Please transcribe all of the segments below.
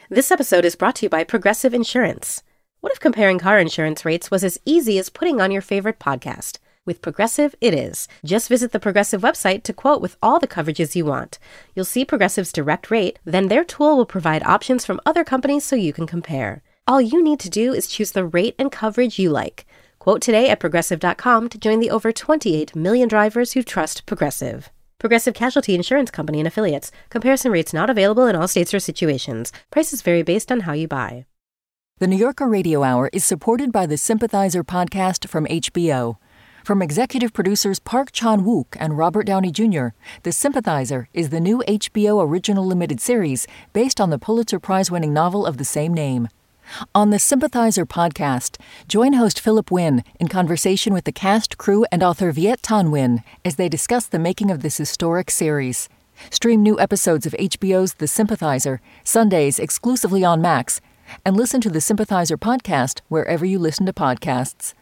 This episode is brought to you by Progressive Insurance. What if comparing car insurance rates was as easy as putting on your favorite podcast? With Progressive, it is. Just visit the Progressive website to quote with all the coverages you want. You'll see Progressive's direct rate, then their tool will provide options from other companies so you can compare. All you need to do is choose the rate and coverage you like. Quote today at Progressive.com to join the over 28 million drivers who trust Progressive. Progressive Casualty Insurance Company and Affiliates. Comparison rates not available in all states or situations. Prices vary based on how you buy. The New Yorker Radio Hour is supported by the Sympathizer podcast from HBO. From executive producers Park Chan-wook and Robert Downey Jr., The Sympathizer is the new HBO original limited series based on the Pulitzer Prize-winning novel of the same name. On the Sympathizer podcast, join host Philip Wynn in conversation with the cast, crew, and author Viet Thanh Nguyen as they discuss the making of this historic series. Stream new episodes of HBO's The Sympathizer, Sundays exclusively on Max, and listen to the Sympathizer podcast wherever you listen to podcasts.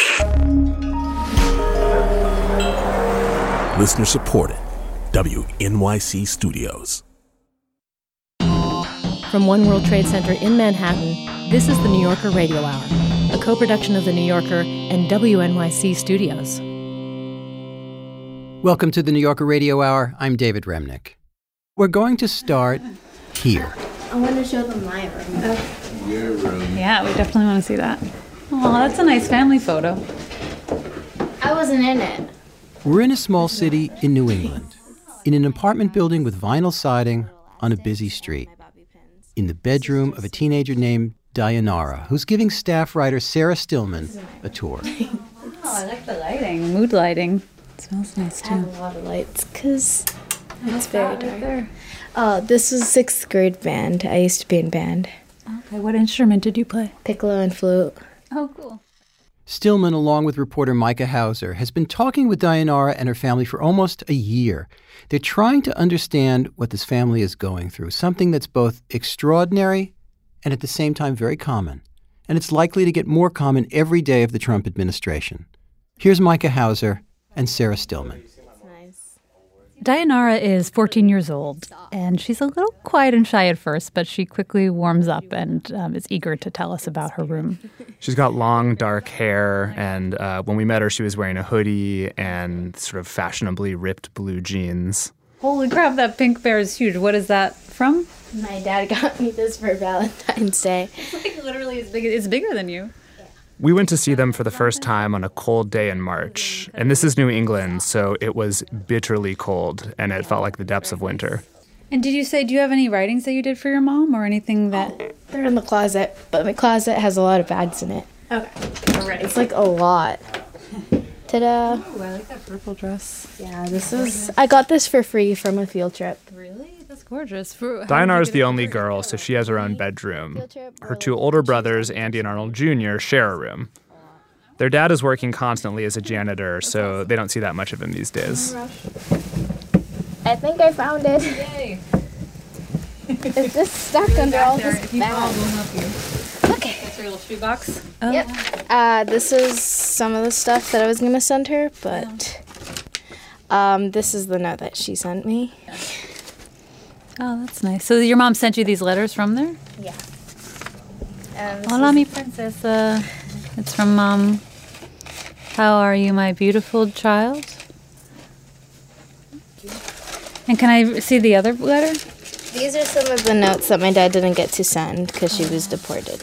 Listener supported. WNYC Studios. From One World Trade Center in Manhattan, this is the New Yorker Radio Hour, a co-production of The New Yorker and WNYC Studios. Welcome to the New Yorker Radio Hour. I'm David Remnick. We're going to start here. I want to show them my room. Your room. Yeah, we definitely want to see that. Oh, that's a nice family photo. I wasn't in it. We're in a small city in New England, in an apartment building with vinyl siding on a busy street, in the bedroom of a teenager named Dayanara, who's giving staff writer Sarah Stillman a tour. Oh, I like the lighting. Mood lighting. It smells nice, too. I have a lot of lights because it's very dark. This was 6th grade band. I used to be in band. Okay, what instrument did you play? Piccolo and flute. Oh, cool. Stillman, along with reporter Micah Hauser, has been talking with Dayanara and her family for almost a year. They're trying to understand what this family is going through, something that's both extraordinary and at the same time very common. And it's likely to get more common every day of the Trump administration. Here's Micah Hauser and Sarah Stillman. Dayanara is 14 years old, and she's a little quiet and shy at first, but she quickly warms up and is eager to tell us about her room. She's got long, dark hair, and when we met her, she was wearing a hoodie and sort of fashionably ripped blue jeans. Holy crap, that pink bear is huge. What is that from? My dad got me this for Valentine's Day. It's like literally as big. It's bigger than you. We went to see them for the first time on a cold day in March. And this is New England, so it was bitterly cold, and it felt like the depths of winter. And did you say, do you have any writings that you did for your mom or anything that... They're in the closet, but my closet has a lot of bags in it. Okay, already. It's like a lot. Ta-da. Ooh, I like that purple dress. Yeah, this is... I got this for free from a field trip. Really? That's gorgeous. Dayanara's the only girl, so she has her own bedroom. Her two older brothers, Andy and Arnold Jr., share a room. Their dad is working constantly as a janitor, so they don't see that much of him these days. I think I found it. Yay. It's just stuck under all this bag. Okay. That's your little shoebox? Oh. Yep. This is some of the stuff that I was going to send her, but this is the note that she sent me. Oh, that's nice. So your mom sent you these letters from there? Yeah. Hola, mi princesa. It's from Mom. How are you, my beautiful child? And can I see the other letter? These are some of the notes that my dad didn't get to send because she was deported.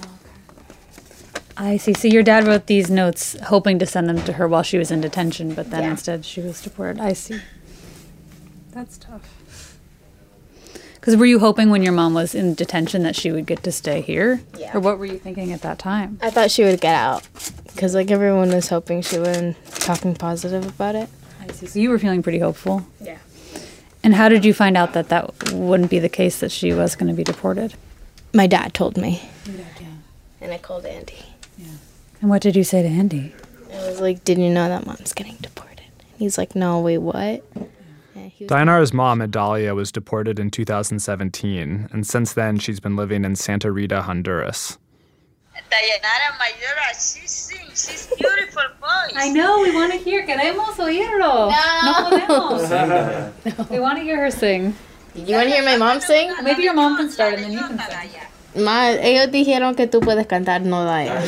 I see. So your dad wrote these notes hoping to send them to her while she was in detention, but then instead she was deported. I see. That's tough. Because were you hoping when your mom was in detention that she would get to stay here? Yeah. Or what were you thinking at that time? I thought she would get out because like everyone was hoping she would and talking positive about it. I see. So you were feeling pretty hopeful? Yeah. And how did you find out that that wouldn't be the case, that she was going to be deported? My dad told me. Your dad, yeah. And I called Andy. Yeah. And what did you say to Andy? I was like, did you know that Mom's getting deported? He's like, no, wait, what? Dayanara's mom, Adalia, was deported in 2017, and since then she's been living in Santa Rita, Honduras. Dayanara Mayora, she sings. She's beautiful voice. I know, we want to hear. Queremos oírlo. No podemos. We want to hear her sing. You want to hear my mom sing? Maybe your mom can start and then you can sing. Ma, ellos dijeron que tú puedes cantar, no Daya.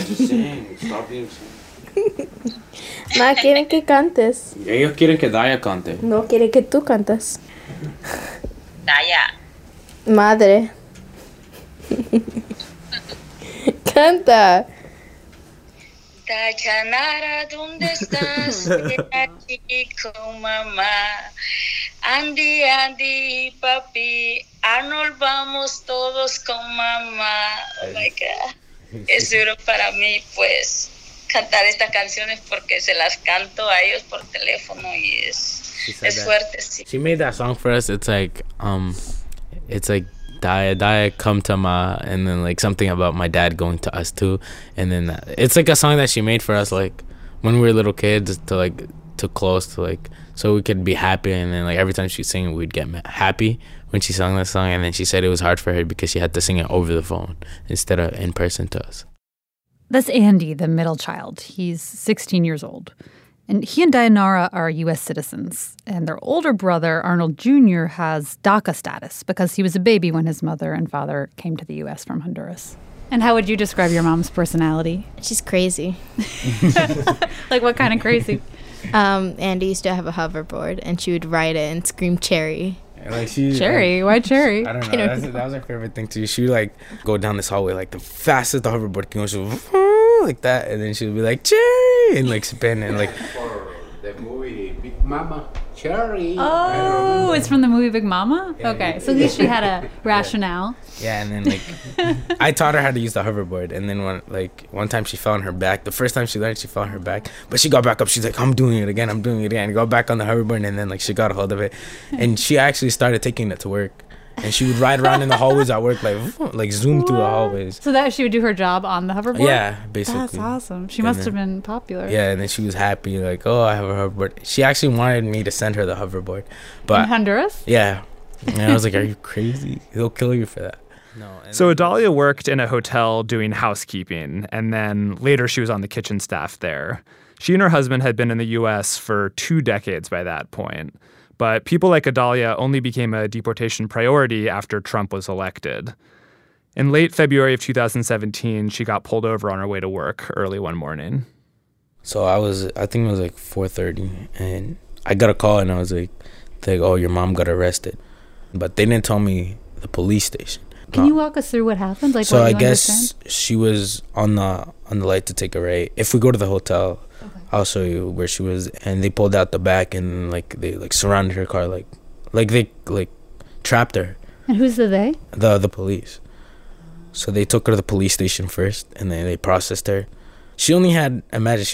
Ma, quieren que cantes. Ellos quieren que Daya cante. No, quieren que tú cantes. Daya. Madre. Canta. Dayanara, ¿dónde estás? Ven aquí con mamá. Andy, papi. Arnold, vamos todos con mamá. Oh my God. Es duro para mí, pues, cantar estas canciones porque se las canto a ellos por teléfono y es fuerte, sí. She made that song for us. It's like Daya, come to ma, and then like something about my dad going to us too, and then it's like a song that she made for us like when we were little kids to close to like so we could be happy, and then like every time she'd sing we'd get happy when she sang that song, and then she said it was hard for her because she had to sing it over the phone instead of in person to us. That's Andy, the middle child. He's 16 years old. And he and Dayanara are U.S. citizens. And their older brother, Arnold Jr., has DACA status because he was a baby when his mother and father came to the U.S. from Honduras. And how would you describe your mom's personality? She's crazy. Like what kind of crazy? Andy used to have a hoverboard, and she would ride it and scream cherry. Like Cherry? Why cherry? I don't know. That was her favorite thing too. She would like go down this hallway like the fastest the hoverboard can go. She would like that, and then she would be like cherry and like spin and like. The movie Big Mama Cherry. Oh, it's from the movie Big Mama? Okay, so at least she had a rationale. Yeah, and then like I taught her how to use the hoverboard, and then one time she fell on her back. The first time she learned, she fell on her back, but she got back up. She's like, I'm doing it again. And got back on the hoverboard, and then like she got a hold of it, and she actually started taking it to work. And she would ride around in the hallways at work, like zoom through the hallways. So that she would do her job on the hoverboard? Yeah, basically. That's awesome. She must have been popular. Yeah, and then she was happy, like, oh, I have a hoverboard. She actually wanted me to send her the hoverboard. But in Honduras? Yeah. And I was like, are you crazy? He'll kill you for that. No. So Adalia worked in a hotel doing housekeeping, and then later she was on the kitchen staff there. She and her husband had been in the U.S. for 2 decades by that point. But people like Adalia only became a deportation priority after Trump was elected. In late February of 2017, she got pulled over on her way to work early one morning. So I think it was like 4:30, and I got a call, and I was like, oh, your mom got arrested. But they didn't tell me the police station. Can you walk us through what happened? Like, so I guess she was on the light to take a right. If we go to the hotel, okay, I'll show you where she was. And they pulled out the back, and like they like surrounded her car, like they like trapped her. And who's the they? The police. So they took her to the police station first, and then they processed her. She only had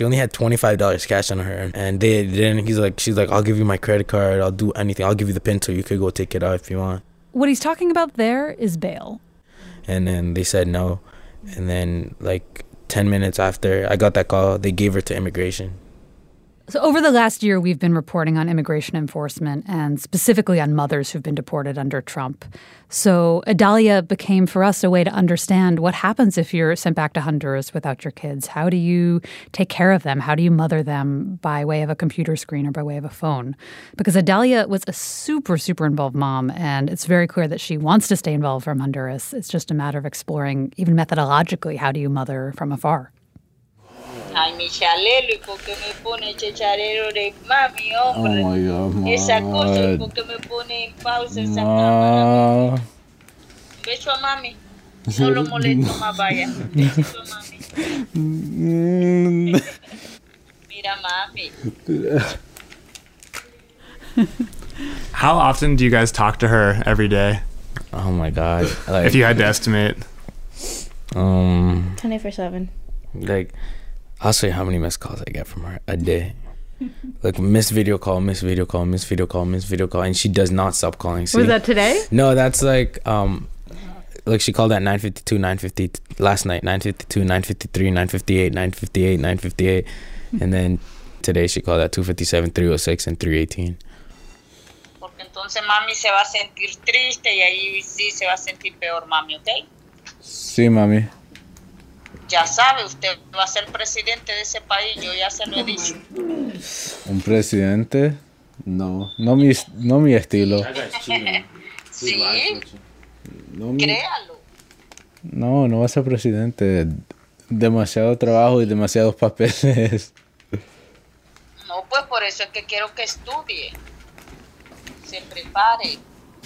$25 cash on her, and they didn't. She's like, I'll give you my credit card. I'll do anything. I'll give you the PIN so you could go take it out if you want. What he's talking about there is bail. And then they said no. And then like 10 minutes after I got that call, they gave her to immigration. So over the last year, we've been reporting on immigration enforcement and specifically on mothers who've been deported under Trump. So Adalia became for us a way to understand what happens if you're sent back to Honduras without your kids. How do you take care of them? How do you mother them by way of a computer screen or by way of a phone? Because Adalia was a super, super involved mom, and it's very clear that she wants to stay involved from Honduras. It's just a matter of exploring, even methodologically, how do you mother from afar? Ay, mi chalelo, ¿y por qué me pone ese chalero de mami, hombre? Oh my God, Mom. Esa cosa, ¿y por qué me pone en pausa esa cámara? Un beso a mami. No lo molesto más, vaya. Besito a mami. Mira, mami. How often do you guys talk to her every day? Oh my God. If you had to estimate. 24/7. Like, I'll show you how many missed calls I get from her a day. Like, missed video call, missed video call, missed video call, missed video call, and she does not stop calling. See? Was that today? No, that's like she called at 9:52, 9:50 last night, 9:52, 9:53, 9:58, 9:58, 9:58, and then today she called at 2:57, 3:06, and 3:18. Porque entonces mami se va a sentir triste y ahí sí se va a sentir peor, mami, ¿ok? Sí, mami. Ya sabe, usted va a ser presidente de ese país, yo ya se lo he dicho. ¿Un presidente? No mi estilo. Sí, No, créalo. no va a ser presidente. Demasiado trabajo y demasiados papeles. No, pues por eso es que quiero que estudie. Se prepare.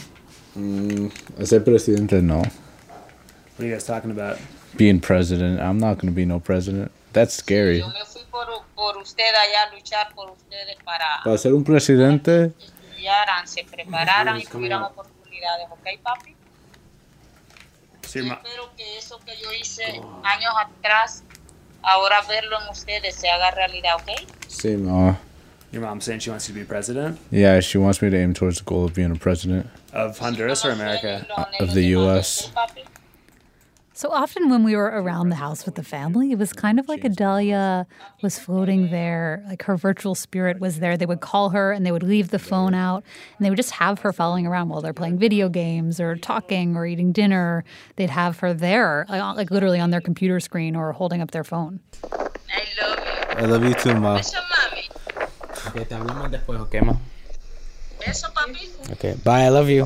A ser presidente, no. What are you guys talking about? Being president. I'm not going to be no president. That's scary. Yo me fui por usted allá a luchar por ustedes Para ser un presidente. estudiaran, se prepararan y tuvieran oportunidades, ¿ok, papi? So Yo your, espero que eso que yo hice años atrás, ahora verlo en ustedes se haga realidad, ¿ok? Sí, ma. your mom's saying she wants you to be president Yeah, she wants me to aim towards the goal of being a president of Honduras or America? of the U.S. So often when we were around the house with the family, it was kind of like Adalia was floating there, like her virtual spirit was there. They would call her and they would leave the phone out and they would just have her following around while they're playing video games or talking or eating dinner. They'd have her there, like literally on their computer screen or holding up their phone. I love you. I love you too, ma. Beso, mami. Okay, te hablamos después, okay, ma? Beso, papi. Okay, bye, I love you.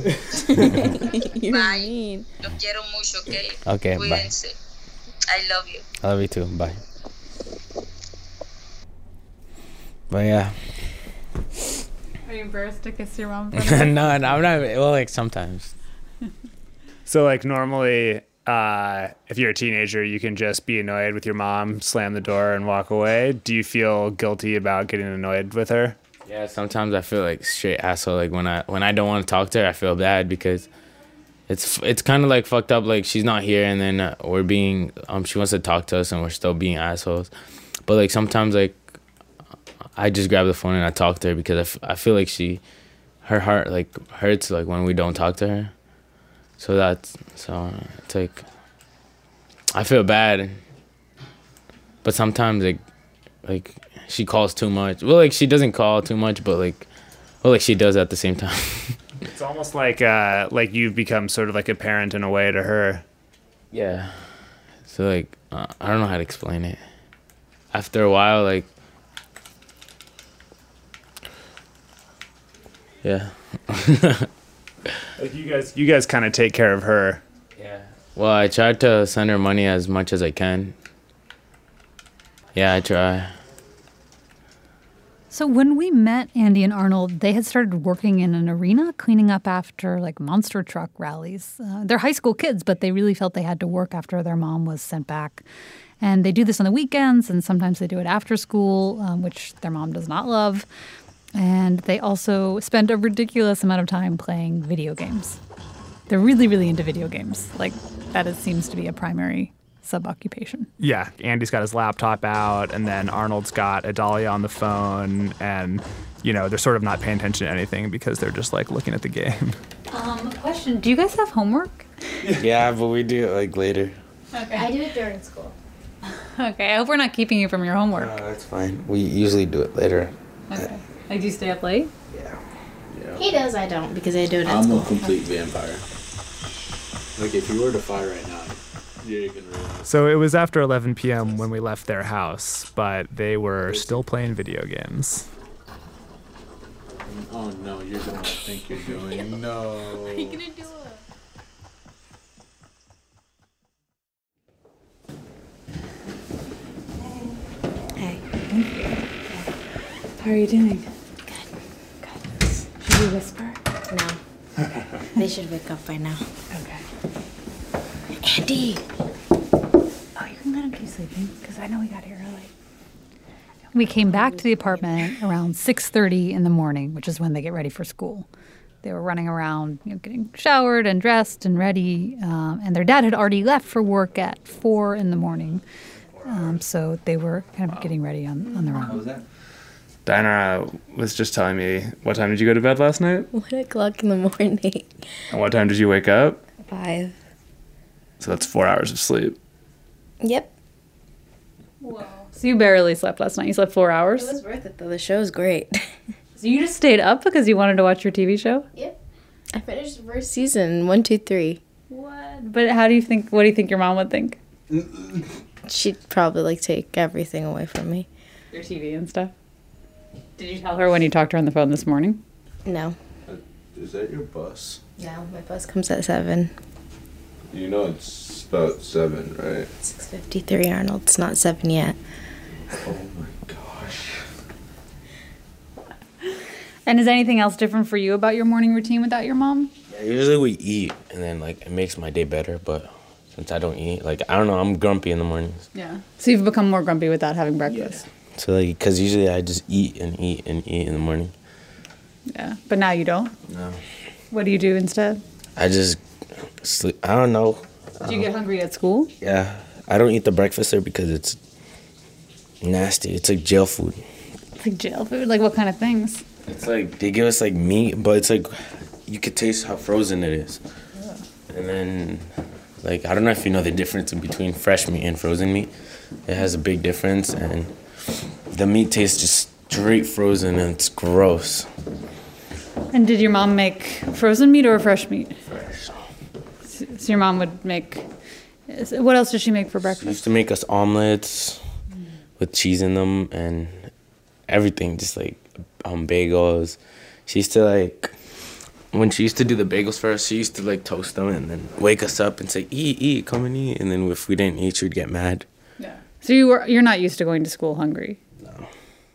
Bye. Los quiero mucho, ¿ok? Okay, bye. Cuídense. I love you. I love you too, bye. But yeah. Are you embarrassed to kiss your mom? No, I'm not. Well, like sometimes. So like normally, if you're a teenager, you can just be annoyed with your mom, slam the door, and walk away. Do you feel guilty about getting annoyed with her? Yeah, sometimes I feel like straight asshole. Like when I don't want to talk to her, I feel bad because it's kind of like fucked up. Like she's not here, and then we're being she wants to talk to us, and we're still being assholes. But like sometimes like I just grab the phone and I talk to her because I feel like her heart like hurts like when we don't talk to her. So it's like I feel bad, but sometimes like she calls too much. Well, like she doesn't call too much, but like she does at the same time. It's almost like you've become sort of like a parent in a way to her. Yeah. So like I don't know how to explain it. After a while, like yeah. Like you guys kind of take care of her. Yeah. Well, I try to send her money as much as I can. Yeah, I try. So when we met Andy and Arnold, they had started working in an arena, cleaning up after like monster truck rallies. They're high school kids, but they really felt they had to work after their mom was sent back. And they do this on the weekends, and sometimes they do it after school, which their mom does not love. And they also spend a ridiculous amount of time playing video games. They're really, really into video games. Like, seems to be a primary sub-occupation. Yeah, Andy's got his laptop out, and then Arnold's got Adalia on the phone, and, you know, they're sort of not paying attention to anything because they're just, like, looking at the game. Question, do you guys have homework? Yeah, but we do it, like, later. Okay. I do it during school. Okay, I hope we're not keeping you from your homework. No, that's fine. We usually do it later. Okay. Like, do you stay up late? Yeah. He does, I don't, because I do it at school. I'm a complete vampire. Like, if you were to fight right now, you're even realize. So it was after 11 p.m. when we left their house, but they were still playing video games. Oh, no, you're doing what I think you're doing. No. What are you going to do? Hey. How are you doing? Good. Should we whisper? No. They should wake up by now. Okay. Andy! Oh, you can let him keep sleeping, because I know we got here early. We came back to the apartment around 6:30 in the morning, which is when they get ready for school. They were running around, getting showered and dressed and ready, and their dad had already left for work at 4 in the morning. So they were kind of getting ready on their own. How was that? Diana was just telling me, what time did you go to bed last night? 1 o'clock in the morning. And what time did you wake up? 5. So that's 4 hours of sleep. Yep. Whoa. So you barely slept last night. You slept 4 hours? It was worth it, though. The show's great. So you just stayed up because you wanted to watch your TV show? Yep. I finished the first season, 1, 2, 3. What? But what do you think your mom would think? She'd probably, take everything away from me. Your TV and stuff? Did you tell her when you talked to her on the phone this morning? No. Is that your bus? Yeah, my bus comes at 7. You know it's about 7, right? 6:53, Arnold. It's not 7 yet. Oh my gosh. And is anything else different for you about your morning routine without your mom? Yeah, usually we eat, and then like it makes my day better. But since I don't eat, like I don't know, I'm grumpy in the mornings. Yeah. So you've become more grumpy without having breakfast. Yeah. So like, cause usually I just eat and eat and eat in the morning. Yeah. But now you don't. No. What do you do instead? I just sleep. I don't know. Do you get hungry at school? Yeah. I don't eat the breakfast there because it's nasty. It's like jail food. It's like jail food? Like what kind of things? It's like they give us like meat, but it's like you could taste how frozen it is. Yeah. And then like I don't know if you know the difference in between fresh meat and frozen meat. It has a big difference, and the meat tastes just straight frozen, and it's gross. And did your mom make frozen meat or fresh meat? Fresh. So your mom would make... What else does she make for breakfast? She used to make us omelets with cheese in them and everything, just like bagels. She used to like... When she used to do the bagels for us, she used to like toast them and then wake us up and say, eat, come and eat. And then if we didn't eat, she'd get mad. Yeah. So you're not used to going to school hungry? No.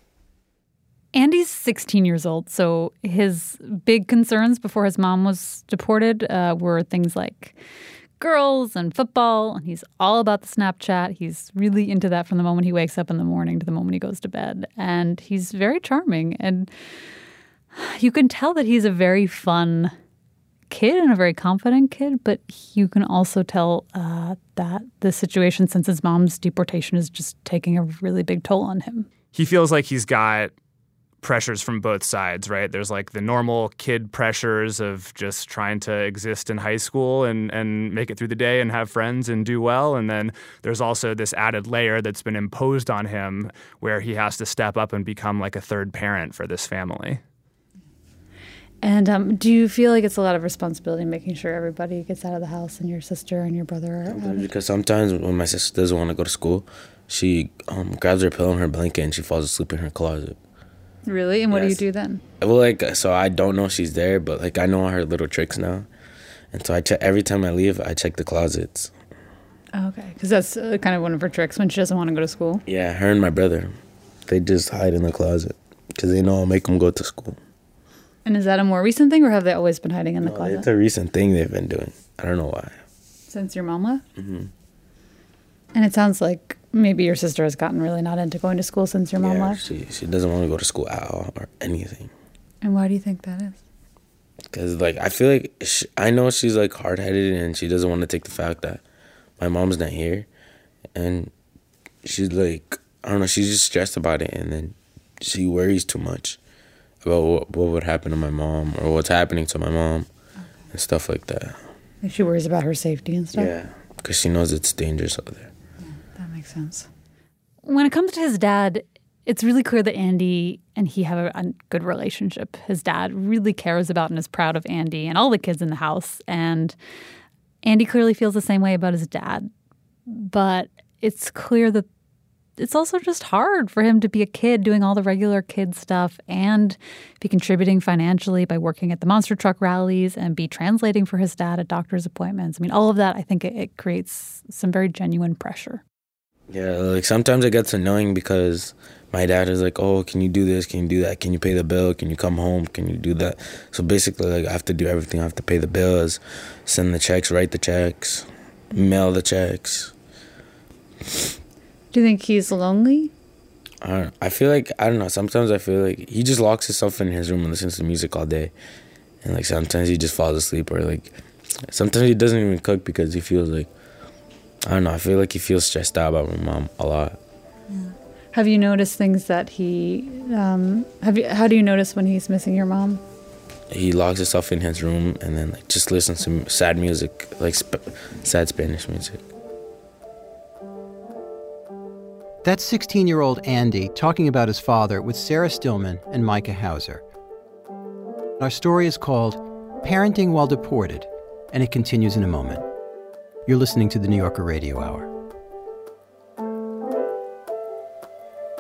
Andy's 16 years old, so his big concerns before his mom was deported were things like girls and football, and he's all about the Snapchat. He's really into that from the moment he wakes up in the morning to the moment he goes to bed, and he's very charming, and you can tell that he's a very fun kid and a very confident kid, but you can also tell that the situation since his mom's deportation is just taking a really big toll on him. He feels like he's got pressures from both sides, right? There's like the normal kid pressures of just trying to exist in high school and make it through the day and have friends and do well. And then there's also this added layer that's been imposed on him where he has to step up and become like a third parent for this family. And do you feel like it's a lot of responsibility making sure everybody gets out of the house and your sister and your brother are out? Because sometimes when my sister doesn't want to go to school, she grabs her pillow and her blanket and she falls asleep in her closet. Really? And what do you do then? Well, like, so I don't know she's there, but like I know her little tricks now. And so I check every time I leave, I check the closets. Oh, okay. Because that's kind of one of her tricks when she doesn't want to go to school. Yeah, her and my brother, they just hide in the closet because they know I'll make them go to school. And is that a more recent thing, or have they always been hiding in the closet? It's a recent thing they've been doing. I don't know why. Since your mom left? Mm-hmm. And it sounds like maybe your sister has gotten really not into going to school since your mom left? She doesn't want to go to school at all or anything. And why do you think that is? Because, like, I feel like I know she's, like, hard-headed and she doesn't want to take the fact that my mom's not here. And she's, like, I don't know, she's just stressed about it. And then she worries too much about what would happen to my mom or what's happening to my mom and stuff like that. Like she worries about her safety and stuff? Yeah, because she knows it's dangerous over there. Yeah, that makes sense. When it comes to his dad, it's really clear that Andy and he have a good relationship. His dad really cares about and is proud of Andy and all the kids in the house. And Andy clearly feels the same way about his dad. But it's clear that it's also just hard for him to be a kid doing all the regular kid stuff and be contributing financially by working at the monster truck rallies and be translating for his dad at doctor's appointments. I mean, all of that, I think it creates some very genuine pressure. Yeah, like sometimes it gets annoying because my dad is like, oh, can you do this? Can you do that? Can you pay the bill? Can you come home? Can you do that? So basically, like, I have to do everything. I have to pay the bills, send the checks, write the checks, mail the checks. Do you think he's lonely? I feel like, I don't know, sometimes I feel like he just locks himself in his room and listens to music all day. And, like, sometimes he just falls asleep or, like, sometimes he doesn't even cook because he feels like, I don't know, I feel like he feels stressed out about my mom a lot. Yeah. Have you noticed things that he, how do you notice when he's missing your mom? He locks himself in his room and then, like, just listens to sad music, like sad Spanish music. That's 16-year-old Andy talking about his father with Sarah Stillman and Micah Hauser. Our story is called Parenting While Deported, and it continues in a moment. You're listening to the New Yorker Radio Hour.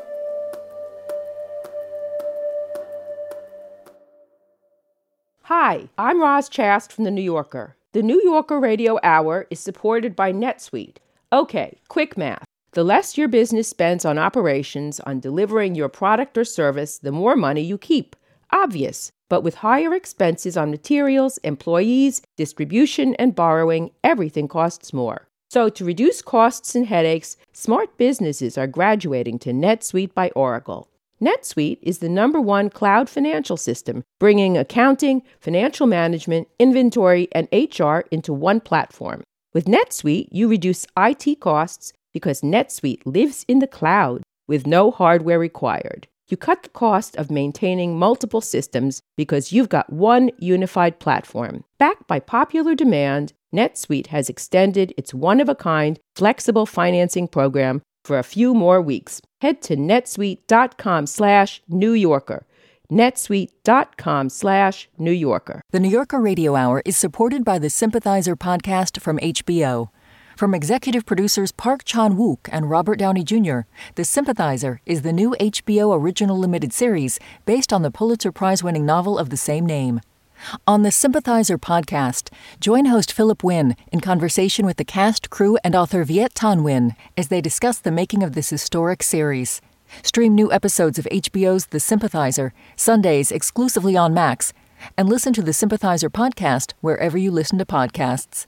Hi, Hi, I'm Roz Chast from The New Yorker. The New Yorker Radio Hour is supported by NetSuite. Okay, quick math. The less your business spends on operations, on delivering your product or service, the more money you keep. Obvious. But with higher expenses on materials, employees, distribution, and borrowing, everything costs more. So to reduce costs and headaches, smart businesses are graduating to NetSuite by Oracle. NetSuite is the #1 cloud financial system, bringing accounting, financial management, inventory, and HR into one platform. With NetSuite, you reduce IT costs because NetSuite lives in the cloud with no hardware required. You cut the cost of maintaining multiple systems because you've got one unified platform. Backed by popular demand, NetSuite has extended its one-of-a-kind flexible financing program for a few more weeks. Head to netsuite.com/New Yorker. netsuite.com/New Yorker. The New Yorker Radio Hour is supported by the Sympathizer podcast from HBO. From executive producers Park Chan-wook and Robert Downey Jr., The Sympathizer is the new HBO original limited series based on the Pulitzer Prize-winning novel of the same name. On the Sympathizer podcast, join host Philip Wynn in conversation with the cast, crew, and author Viet Thanh Nguyen as they discuss the making of this historic series. Stream new episodes of HBO's The Sympathizer, Sundays exclusively on Max, and listen to the Sympathizer podcast wherever you listen to podcasts.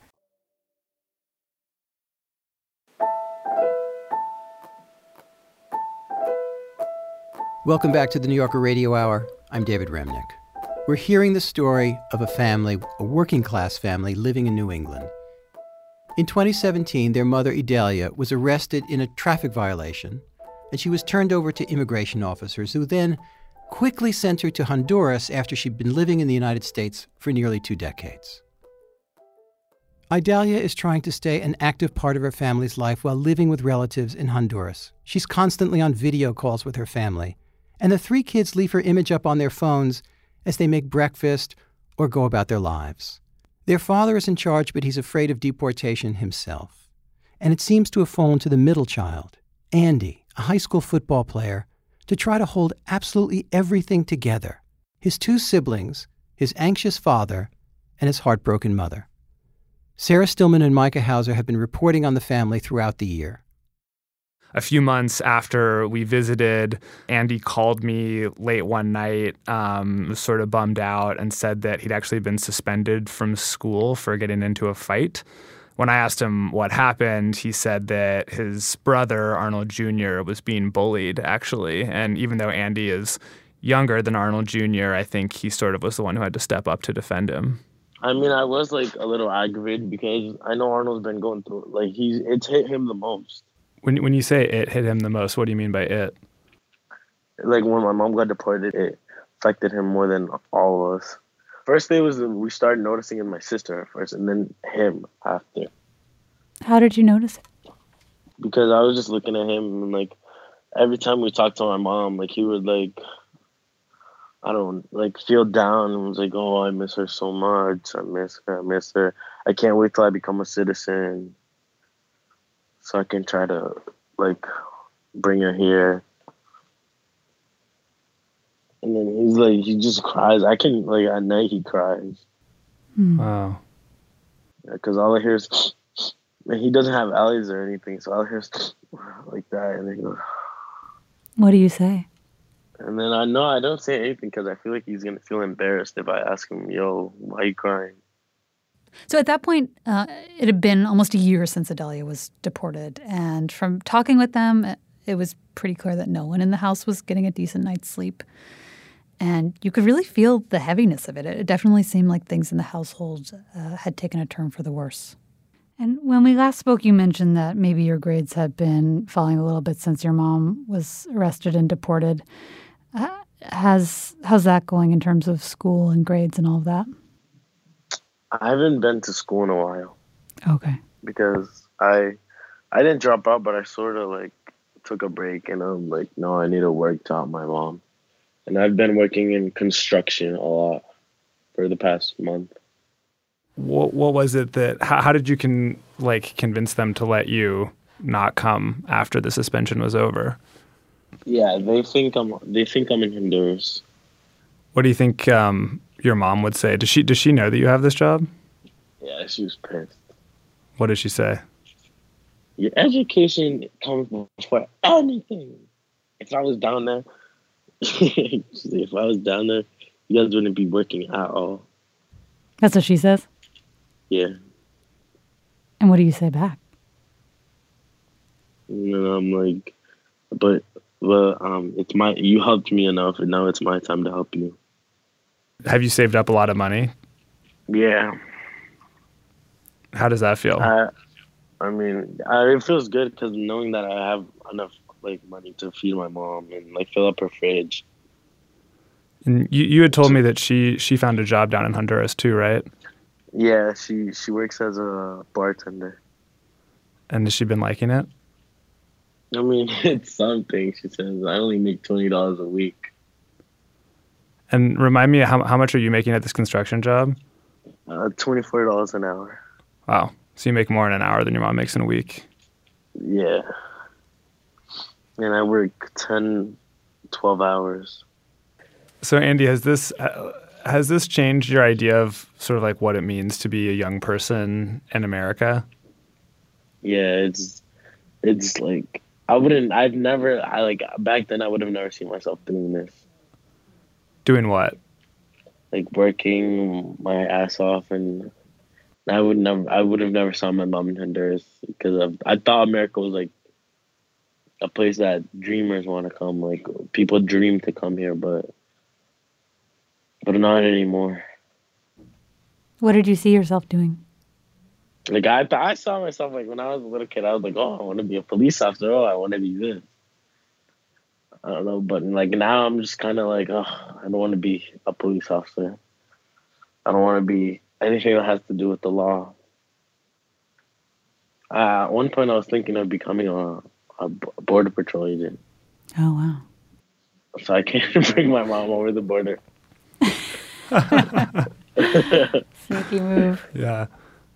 Welcome back to the New Yorker Radio Hour. I'm David Remnick. We're hearing the story of a family, a working-class family living in New England. In 2017, their mother, Idalia, was arrested in a traffic violation, and she was turned over to immigration officers who then quickly sent her to Honduras after she'd been living in the United States for nearly 2 decades. Idalia is trying to stay an active part of her family's life while living with relatives in Honduras. She's constantly on video calls with her family, and the 3 kids leave her image up on their phones as they make breakfast or go about their lives. Their father is in charge, but he's afraid of deportation himself. And it seems to have fallen to the middle child, Andy, a high school football player, to try to hold absolutely everything together. His 2 siblings, his anxious father, and his heartbroken mother. Sarah Stillman and Micah Hauser have been reporting on the family throughout the year. A few months after we visited, Andy called me late one night, was sort of bummed out, and said that he'd actually been suspended from school for getting into a fight. When I asked him what happened, he said that his brother, Arnold Jr., was being bullied, actually. And even though Andy is younger than Arnold Jr., I think he sort of was the one who had to step up to defend him. I mean, I was like a little aggravated because I know Arnold's been going through it. Like, it's hit him the most. When you say it hit him the most, what do you mean by it? Like, when my mom got deported, it affected him more than all of us. First thing was we started noticing in my sister at first, and then him after. How did you notice it? Because I was just looking at him, and, like, every time we talked to my mom, like, he would, like, I don't like, feel down and was like, oh, I miss her so much. I miss her. I can't wait till I become a citizen so I can try to, like, bring her here. And then he's like, he just cries. I can, like, at night he cries. Wow. Because all I hear is, and he doesn't have allergies or anything, so all I hear is like that. And then he goes, what do you say? And then I know I don't say anything because I feel like he's going to feel embarrassed if I ask him, yo, why are you crying? So at that point, it had been almost a year since Idalia was deported. And from talking with them, it was pretty clear that no one in the house was getting a decent night's sleep. And you could really feel the heaviness of it. It definitely seemed like things in the household had taken a turn for the worse. And when we last spoke, you mentioned that maybe your grades had been falling a little bit since your mom was arrested and deported. How's that going in terms of school and grades and all of that? I haven't been to school in a while. Okay. Because I didn't drop out, but I sort of, like, took a break, and I'm like, no, I need to work to help my mom. And I've been working in construction a lot for the past month. What was it that, how did you convince them to let you not come after the suspension was over? Yeah, they think I'm in Honduras. What do you think your mom would say? Does she know that you have this job? Yeah, she was pissed. What did she say? Your education comes before anything. If I was down there, you guys wouldn't be working at all. That's what she says? Yeah. And what do you say back? And I'm like, but you helped me enough, and now it's my time to help you. Have you saved up a lot of money? Yeah. How does that feel? It feels good because knowing that I have enough money to feed my mom and fill up her fridge. And you had told me that she found a job down in Honduras too, right? Yeah, she works as a bartender. And has she been liking it? It's something. She says I only make $20 a week. And remind me, how much are you making at this construction job? $24 an hour. Wow. So you make more in an hour than your mom makes in a week. Yeah. And I work 10, 12 hours. So Andy, has this changed your idea of sort of what it means to be a young person in America? Yeah, it's back then I would have never seen myself doing this. Doing what? Working my ass off, and I would have never saw my mom in Honduras because I thought America was a place that dreamers want to come. People dream to come here, but not anymore. What did you see yourself doing? I saw myself when I was a little kid. I was oh, I want to be a police officer. Oh, I want to be this. I don't know, but now I'm just kind of oh, I don't want to be a police officer. I don't want to be anything that has to do with the law. At one point, I was thinking of becoming a border patrol agent. Oh, wow. So I can't bring my mom over the border. Sneaky move. Yeah.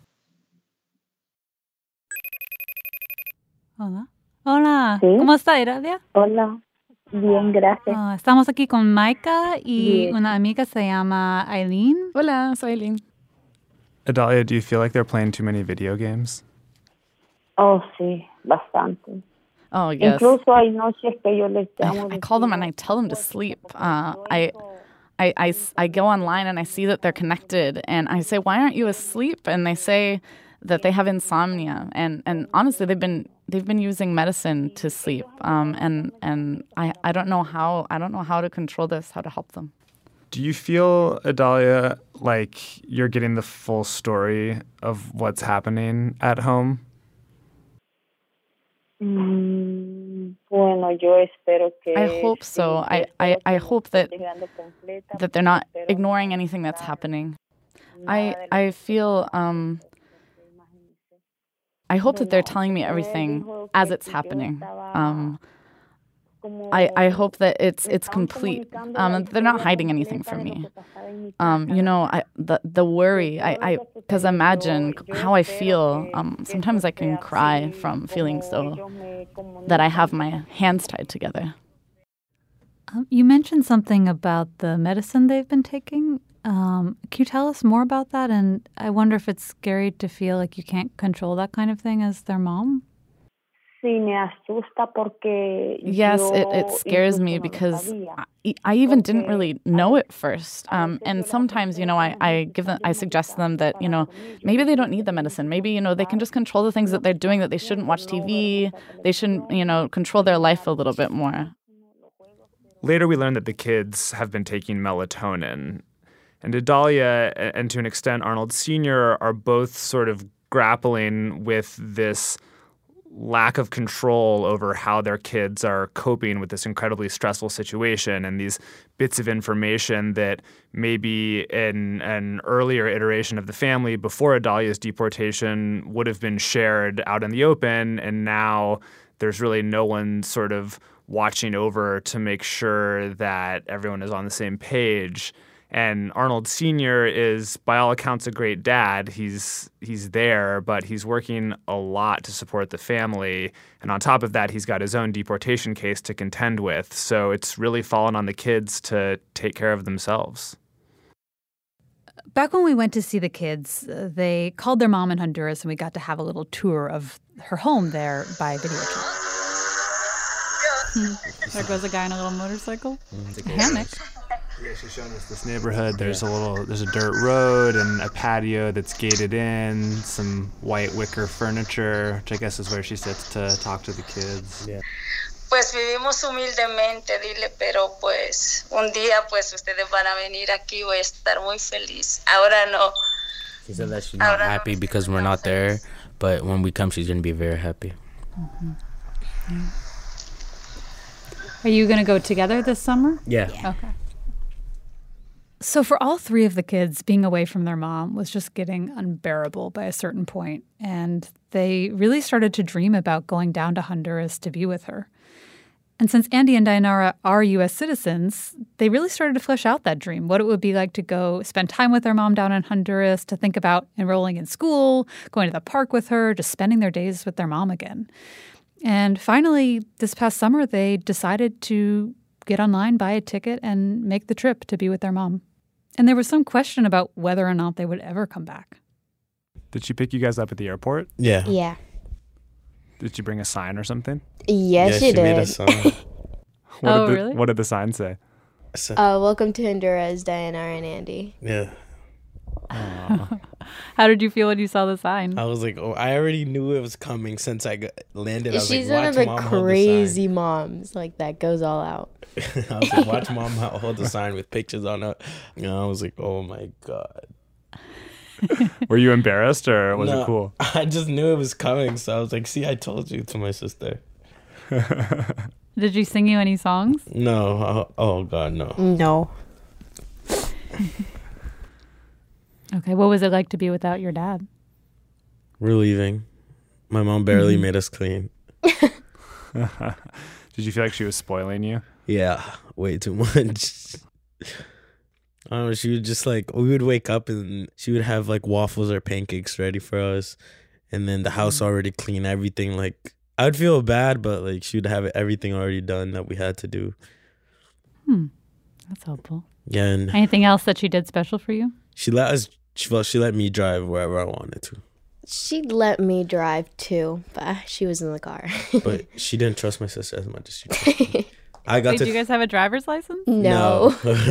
Hola. Hola. ¿Sí? ¿Cómo está, Iralia? Hola. Bien, gracias. Estamos aquí con Maika y Bien. una amiga se llama Aileen. Hola, soy Aileen. Adalia, do you feel like they're playing too many video games? Oh, sí, bastante. Oh, yes. Incluso hay noches que yo les llamo. I call them and I tell them to sleep. I go online and I see that they're connected and I say, "Why aren't you asleep?" And they say that they have insomnia. And honestly, they've been using medicine to sleep. And I don't know how to control this, how to help them. Do you feel, Adalia, like you're getting the full story of what's happening at home? Bueno, yo espero que I hope so. I hope that they're not ignoring anything that's happening. I feel I hope that they're telling me everything as it's happening. I hope that it's complete. They're not hiding anything from me. The worry. Because imagine how I feel. Sometimes I can cry from feeling so that I have my hands tied together. You mentioned something about the medicine they've been taking. Can you tell us more about that? And I wonder if it's scary to feel like you can't control that kind of thing as their mom. Sí, me asusta porque yes, it scares me because I even didn't really know it first. And sometimes, I suggest to them that, maybe they don't need the medicine. Maybe, they can just control the things that they're doing, that they shouldn't watch TV. They shouldn't, control their life a little bit more. Later, we learned that the kids have been taking melatonin. And Adalia, and to an extent Arnold Sr., are both sort of grappling with this lack of control over how their kids are coping with this incredibly stressful situation, and these bits of information that maybe in an earlier iteration of the family before Adalia's deportation would have been shared out in the open, and now there's really no one sort of watching over to make sure that everyone is on the same page. And Arnold Sr. is, by all accounts, a great dad. He's there, but he's working a lot to support the family. And on top of that, he's got his own deportation case to contend with. So it's really fallen on the kids to take care of themselves. Back when we went to see the kids, they called their mom in Honduras, and we got to have a little tour of her home there by video chat. There goes a guy on a little motorcycle. A hammock. Yeah, she's showing us this neighborhood. There's a dirt road and a patio that's gated in, some white wicker furniture, which I guess is where she sits to talk to the kids. Yeah. Pues vivimos humildemente, dile, pero pues un día pues ustedes van a venir aquí, voy a estar muy feliz. Ahora no. She said that she's not happy because we're not there, but when we come, she's going to be very happy. Mm-hmm. Yeah. Are you going to go together this summer? Yeah. Okay. So for all three of the kids, being away from their mom was just getting unbearable by a certain point, and they really started to dream about going down to Honduras to be with her. And since Andy and Dayanara are U.S. citizens, they really started to flesh out that dream, what it would be like to go spend time with their mom down in Honduras, to think about enrolling in school, going to the park with her, just spending their days with their mom again. And finally, this past summer, they decided to get online, buy a ticket, and make the trip to be with their mom. And there was some question about whether or not they would ever come back. Did she pick you guys up at the airport? Yeah. Yeah. Did she bring a sign or something? Yes, she did. Made a sign. Really? What did the sign say? Welcome to Honduras, Dayanara and Andy. Yeah. How did you feel when you saw the sign? I was like, oh, I already knew it was coming since I landed. I was She's like, one of watch the mom hold the crazy moms, like that goes all out. I was like, watch mom hold the sign with pictures on it. And I was like, oh my God. Were you embarrassed or was it cool? I just knew it was coming. So I was like, see, I told you, to my sister. Did you sing you any songs? No. Oh God, no. No. Okay, what was it like to be without your dad? We're leaving. My mom barely made us clean. Did you feel like she was spoiling you? Yeah, way too much. I don't know, she would just like, we would wake up and she would have like waffles or pancakes ready for us. And then the house already clean, everything. Like, I would feel bad, but like she would have everything already done that we had to do. That's helpful. Yeah. And anything else that she did special for you? she let me drive wherever I wanted to. She let me drive too, but she was in the car. But she didn't trust my sister as much as she trusted me. Wait, do you guys have a driver's license? No.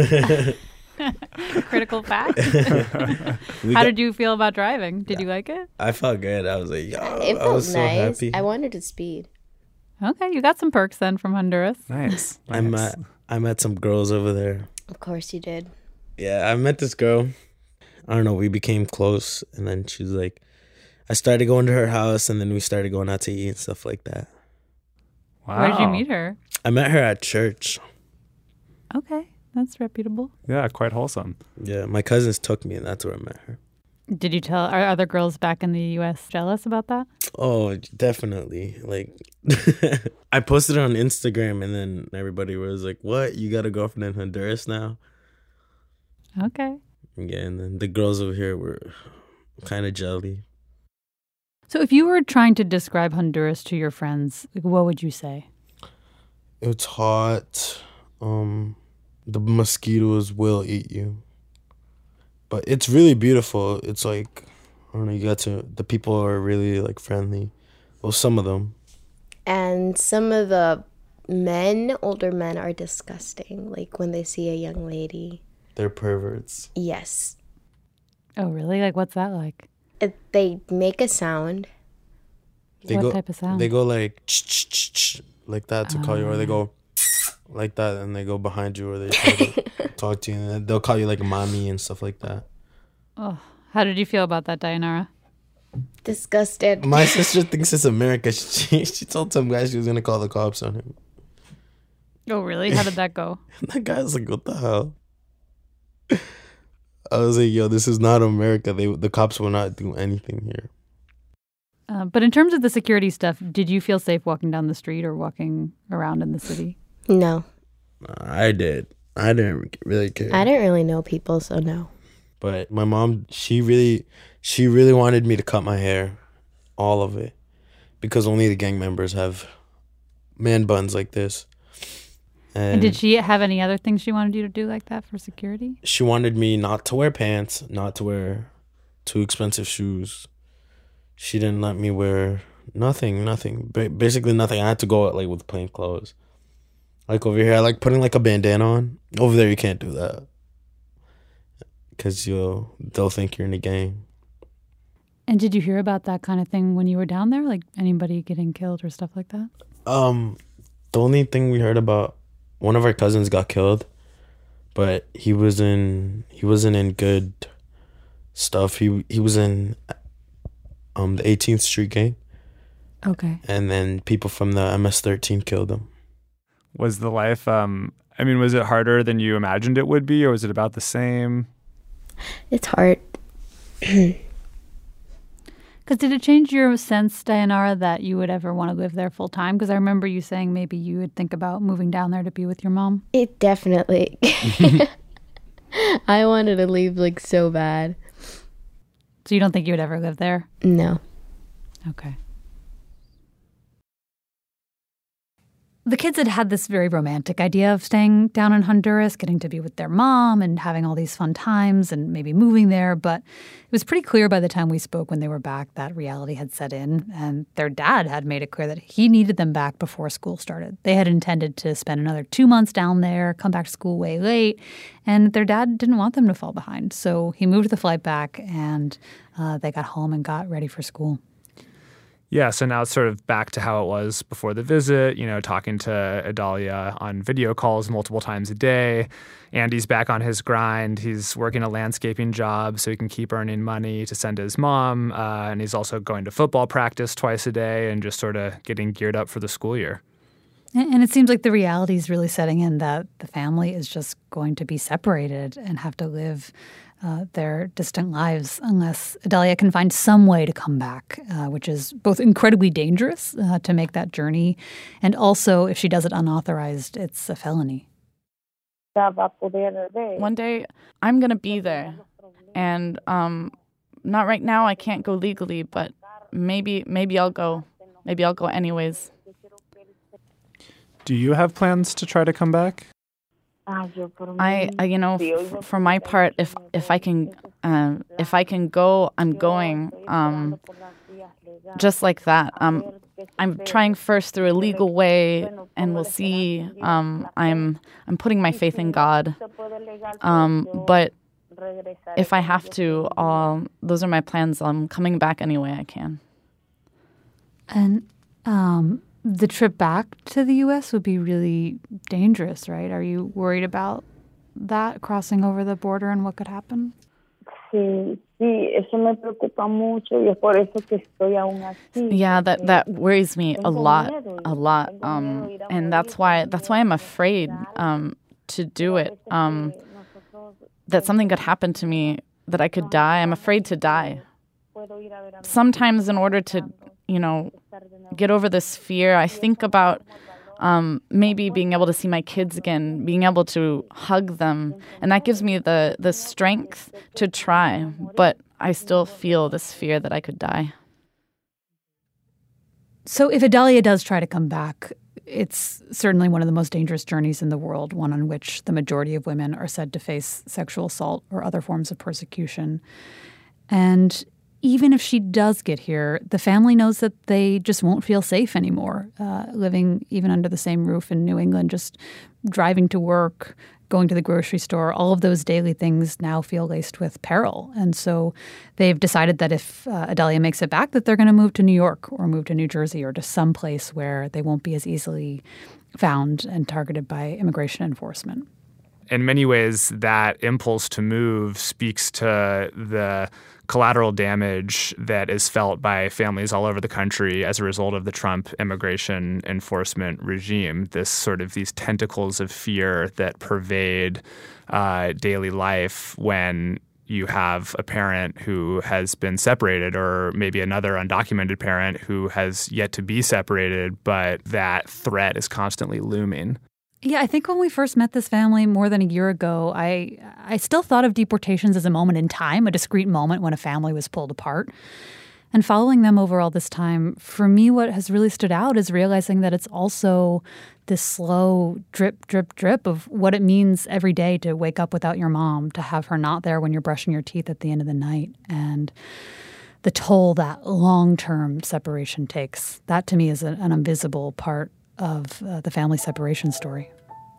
Critical fact. How did you feel about driving? Did you like it? I felt good. I was like, yo, It I felt was so nice. happy. I wanted to speed. Okay, you got some perks then from Honduras. Nice. I met some girls over there. Of course you did. Yeah, I met this girl. I don't know, we became close. And then she was like, I started going to her house and then we started going out to eat and stuff like that. Wow. Where did you meet her? I met her at church. Okay, that's reputable. Yeah, quite wholesome. Yeah, my cousins took me and that's where I met her. Did you tell, are other girls back in the U.S. jealous about that? Oh, definitely. Like, I posted it on Instagram and then everybody was like, what? You got a girlfriend in Honduras now? Okay. Yeah, and then the girls over here were kind of jelly. So if you were trying to describe Honduras to your friends, what would you say? It's hot. The mosquitoes will eat you. But it's really beautiful. It's like, I don't know, the people are really like friendly. Well, some of them. And some of the older men are disgusting. Like when they see a young lady. They're perverts. Yes. Oh, really? Like, what's that like? They make a sound. What type of sound? They go like, like that to call you, or they go like that and they go behind you, or they try to talk to you, and they'll call you like mommy and stuff like that. Oh, how did you feel about that, Dayanara? Disgusted. My sister thinks it's America. She told some guy she was going to call the cops on him. Oh, really? How did that go? That guy was like, what the hell? I was like, yo, this is not America. The cops will not do anything here. But in terms of the security stuff, did you feel safe walking down the street or walking around in the city? No. I did. I didn't really care. I didn't really know people, so no. But my mom, she really wanted me to cut my hair, all of it, because only the gang members have man buns like this. And did she have any other things she wanted you to do like that for security? She wanted me not to wear pants, not to wear too expensive shoes. She didn't let me wear nothing. Basically nothing. I had to go out like with plain clothes. Like over here, I like putting like a bandana on. Over there, you can't do that. Because they'll think you're in a gang. And did you hear about that kind of thing when you were down there? Like anybody getting killed or stuff like that? The only thing we heard about, one of our cousins got killed, but he wasn't in good stuff. He was in the 18th Street gang. Okay. And then people from the MS-13 killed him. Was the life, was it harder than you imagined it would be, or was it about the same? It's hard. Because did it change your sense, Dayanara, that you would ever want to live there full time? Because I remember you saying maybe you would think about moving down there to be with your mom. It definitely. I wanted to leave like so bad. So you don't think you would ever live there? No. Okay. The kids had this very romantic idea of staying down in Honduras, getting to be with their mom and having all these fun times and maybe moving there. But it was pretty clear by the time we spoke when they were back that reality had set in. And their dad had made it clear that he needed them back before school started. They had intended to spend another 2 months down there, come back to school way late. And their dad didn't want them to fall behind. So he moved the flight back and they got home and got ready for school. Yeah, so now it's sort of back to how it was before the visit, talking to Adalia on video calls multiple times a day. Andy's back on his grind. He's working a landscaping job so he can keep earning money to send to his mom. And he's also going to football practice twice a day and just sort of getting geared up for the school year. And it seems like the reality is really setting in that the family is just going to be separated and have to live their distant lives unless Adalia can find some way to come back, which is both incredibly dangerous to make that journey, and also, if she does it unauthorized, it's a felony. One day, I'm going to be there. And not right now, I can't go legally, but maybe I'll go. Maybe I'll go anyways. Do you have plans to try to come back? For my part, if I can go, I'm going. Just like that. I'm trying first through a legal way, and we'll see. I'm putting my faith in God. But if I have to, those are my plans. I'm coming back any way I can. And the trip back to the U.S. would be really dangerous, right? Are you worried about that, crossing over the border and what could happen? Sí, eso me preocupa mucho y es por eso que estoy aún así. Yeah, that worries me a lot. And that's why I'm afraid to do it. That something could happen to me, that I could die. I'm afraid to die. Sometimes in order to, get over this fear, I think about maybe being able to see my kids again, being able to hug them. And that gives me the strength to try. But I still feel this fear that I could die. So if Adalia does try to come back, it's certainly one of the most dangerous journeys in the world, one on which the majority of women are said to face sexual assault or other forms of persecution. And even if she does get here, the family knows that they just won't feel safe anymore, living even under the same roof in New England, just driving to work, going to the grocery store. All of those daily things now feel laced with peril. And so they've decided that if Adalia makes it back, that they're going to move to New York or move to New Jersey or to some place where they won't be as easily found and targeted by immigration enforcement. In many ways, that impulse to move speaks to the collateral damage that is felt by families all over the country as a result of the Trump immigration enforcement regime. These tentacles of fear that pervade daily life when you have a parent who has been separated, or maybe another undocumented parent who has yet to be separated, but that threat is constantly looming. Yeah, I think when we first met this family more than a year ago, I still thought of deportations as a moment in time, a discrete moment when a family was pulled apart. And following them over all this time, for me, what has really stood out is realizing that it's also this slow drip, drip, drip of what it means every day to wake up without your mom, to have her not there when you're brushing your teeth at the end of the night, and the toll that long-term separation takes. That, to me, is an invisible part of the family separation story.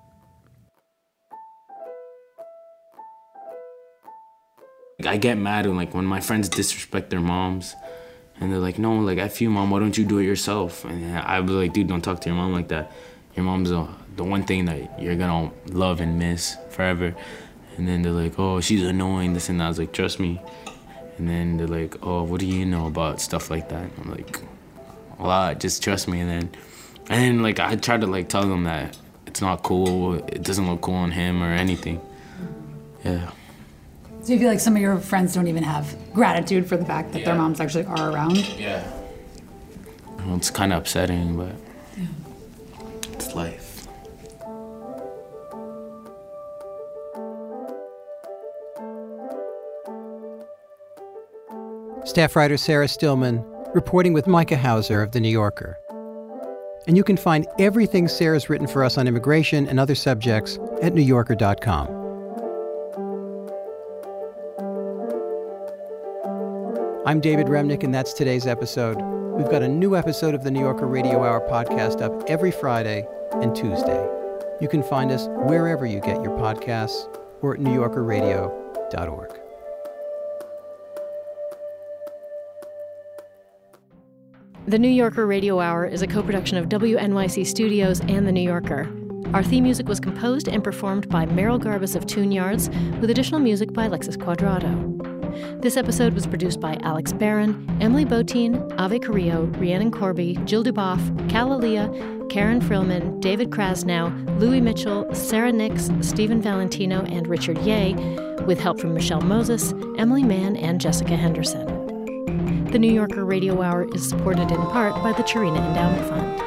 I get mad when my friends disrespect their moms. And they're like, no, F you, mom, why don't you do it yourself? And I was like, dude, don't talk to your mom like that. Your mom's the one thing that you're gonna love and miss forever. And then they're like, oh, she's annoying, this and that. I was like, trust me. And then they're like, oh, what do you know about stuff like that? I'm like, a lot, just trust me. And then I tried to tell them that it's not cool, it doesn't look cool on him or anything. Yeah. So you feel like some of your friends don't even have gratitude for the fact that their moms actually are around? Yeah. Well, it's kind of upsetting, but it's life. Staff writer Sarah Stillman reporting with Micah Hauser of The New Yorker. And you can find everything Sarah's written for us on immigration and other subjects at NewYorker.com. I'm David Remnick, and that's today's episode. We've got a new episode of the New Yorker Radio Hour podcast up every Friday and Tuesday. You can find us wherever you get your podcasts or at NewYorkerRadio.org. The New Yorker Radio Hour is a co-production of WNYC Studios and The New Yorker. Our theme music was composed and performed by Meryl Garbus of Tune Yards, with additional music by Alexis Cuadrado. This episode was produced by Alex Barron, Emily Botine, Ave Carrillo, Rhiannon Corby, Jill Duboff, Cal Aaliyah, Karen Frillman, David Krasnow, Louis Mitchell, Sarah Nix, Stephen Valentino, and Richard Ye, with help from Michelle Moses, Emily Mann, and Jessica Henderson. The New Yorker Radio Hour is supported in part by the Chirina Endowment Fund.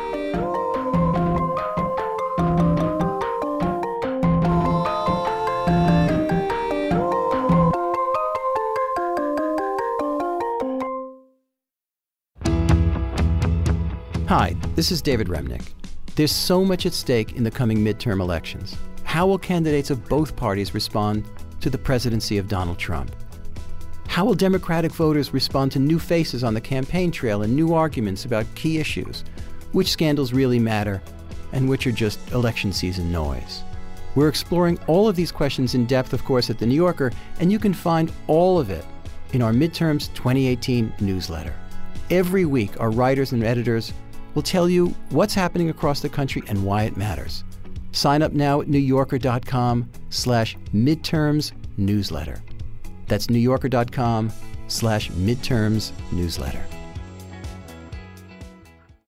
Hi, this is David Remnick. There's so much at stake in the coming midterm elections. How will candidates of both parties respond to the presidency of Donald Trump? How will Democratic voters respond to new faces on the campaign trail and new arguments about key issues? Which scandals really matter and which are just election season noise? We're exploring all of these questions in depth, of course, at The New Yorker, and you can find all of it in our Midterms 2018 newsletter. Every week, our writers and editors will tell you what's happening across the country and why it matters. Sign up now at NewYorker.com/midterms newsletter. That's NewYorker.com/midterms newsletter.